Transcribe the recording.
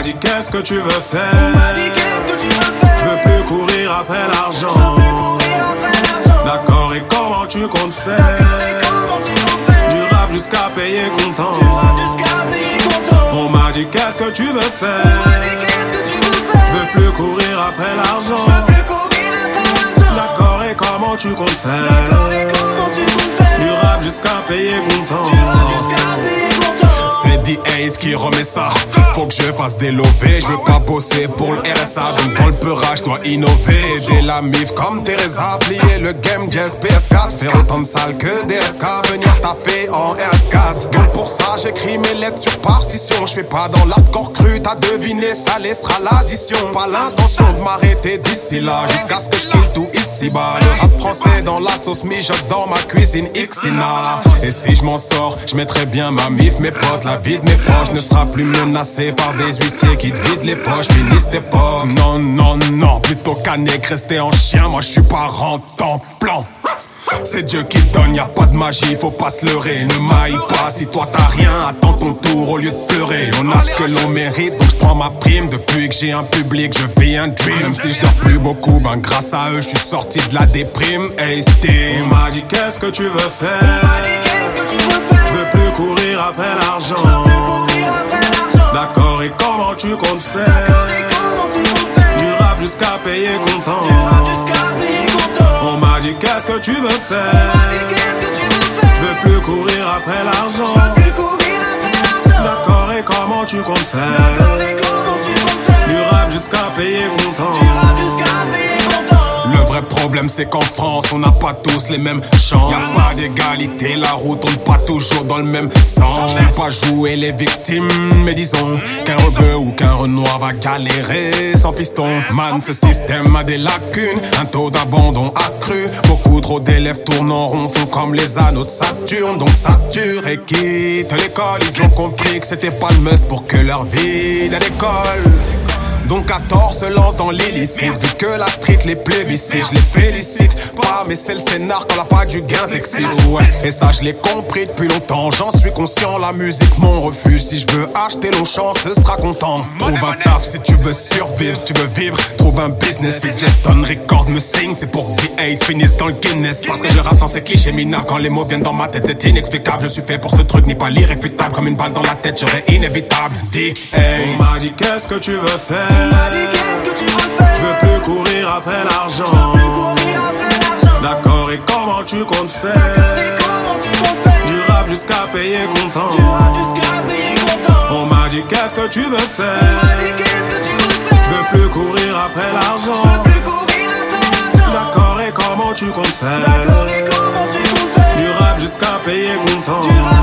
dit qu'est-ce que tu veux faire. Je veux plus courir après l'argent. D'accord, et comment tu comptes faire? Du rap jusqu'à payer comptant. On m'a dit qu'est-ce que tu veux faire. Je veux plus courir après l'argent. D'accord, et comment tu comptes faire? Du rap jusqu'à payer comptant. C'est D-Ace qui remet ça. Faut que je fasse des lovés. Je veux pas bosser pour le RSA. Donc dans le peurage, je dois innover. Aider la mif comme Teresa. Plier le game jazz PS4. Faire autant de salles que DSK. Venir taffer en RS4. Donc pour ça, j'écris mes lettres sur partition. Je fais pas dans l'hardcore cru. T'as deviné, ça laissera l'addition. Pas l'intention de m'arrêter d'ici là. Jusqu'à ce que je kill tout ici-bas. Le rap français dans la sauce mijote dans ma cuisine Xina. Et si je m'en sors, je mettrai bien ma mif, mes potes. La vie de mes proches ne sera plus menacée par des huissiers qui te vident les poches, finissent tes poches. Non, non, non, plutôt qu'un nègre rester en chien, moi je suis pas rentrant plan. C'est Dieu qui donne, y'a pas de magie, faut pas se leurrer. Ne maille pas, si toi t'as rien, attends ton tour au lieu de pleurer. On a ce que l'on mérite, donc je prends ma prime. Depuis que j'ai un public, je vis un dream. Même si je dors plus beaucoup, ben grâce à eux, je suis sorti de la déprime. Hey Steve, on m'a dit qu'est-ce que tu veux faire? Je veux plus courir après l'argent. D'accord, et comment tu comptes faire? Du rap jusqu'à payer comptant. On m'a dit qu'est-ce que tu veux faire? Je veux plus courir après l'argent. D'accord, et comment tu comptes faire? Du rap jusqu'à payer comptant. Le vrai problème c'est qu'en France on n'a pas tous les mêmes chances. Y'a pas d'égalité, la route tourne pas toujours dans le même sens. Je vais pas jouer les victimes, mais disons qu'un rebeu ou qu'un renoir va galérer sans piston. Man, ce système a des lacunes, un taux d'abandon accru. Beaucoup trop d'élèves tournent en rond, font comme les anneaux de Saturne. Donc ça dure et quitte l'école. Ils ont compris que c'était pas le must pour que leur vie à l'école. Donc à tort se lance dans l'illicite. Vu que la street les plébiscite, je les félicite pas, mais c'est le scénar quand la pas du gain t'excite. Ouais, et ça je l'ai compris depuis longtemps. J'en suis conscient, la musique mon refuge. Si je veux acheter Longchamp, ce sera content. Trouve un taf si tu veux survivre. Si tu veux vivre, trouve un business. Si Justin Record me signe, c'est pour que D-Ace finisse dans le Guinness. Parce que je rappe sans ces clichés minables. Quand les mots viennent dans ma tête, c'est inexplicable. Je suis fait pour ce truc, n'est pas l'irréfutable. Comme une balle dans la tête, serait inévitable. D-Ace, on m'a dit qu'est-ce que tu veux faire? Je veux plus courir après l'argent. D'accord, et comment tu comptes faire? Du rap jusqu'à payer comptant. On m'a dit qu'est-ce que tu veux faire? Je veux plus courir après l'argent. D'accord, et comment tu comptes faire? Du rap jusqu'à payer comptant.